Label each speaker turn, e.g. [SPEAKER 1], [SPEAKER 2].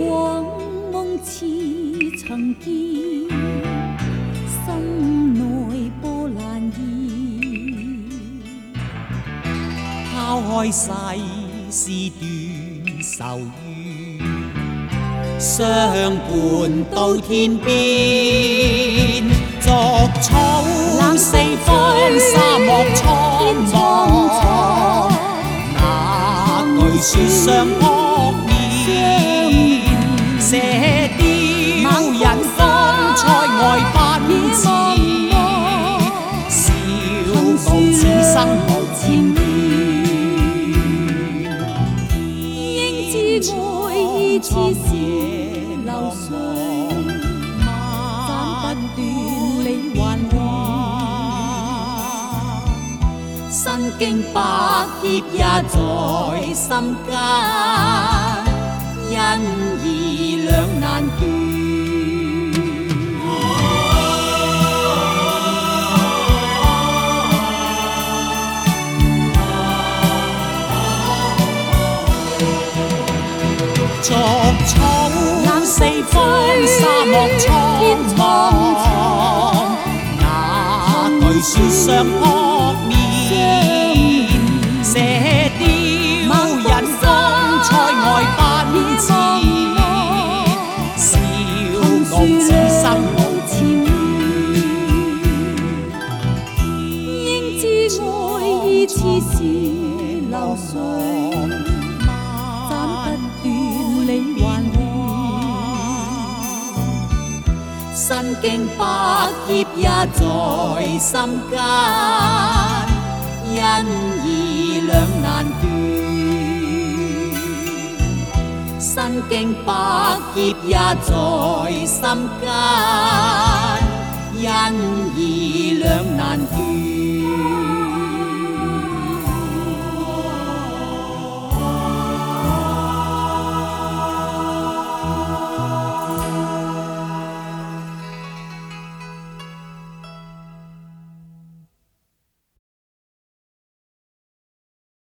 [SPEAKER 1] 往夢似曾見，心內波瀾現。
[SPEAKER 2] 拋開世事斷愁怨，相伴到天邊。逐草四方，沙漠蒼茫，那句說相撲面，射雕人風塞外奔馳，笑傲此生無前緣。
[SPEAKER 1] 應知愛意似是流水，斬不斷理還亂，身經百劫也在心間，因義兩難斷。
[SPEAKER 2] 逐草四方，沙漠蒼茫，那句說相撲面，射雕人風塞外奔馳，笑傲此生無前緣。
[SPEAKER 1] 應知愛意似是流水，理還亂，身經百劫也在心間，因義兩難斷。身經百劫也在心間，因義兩難斷。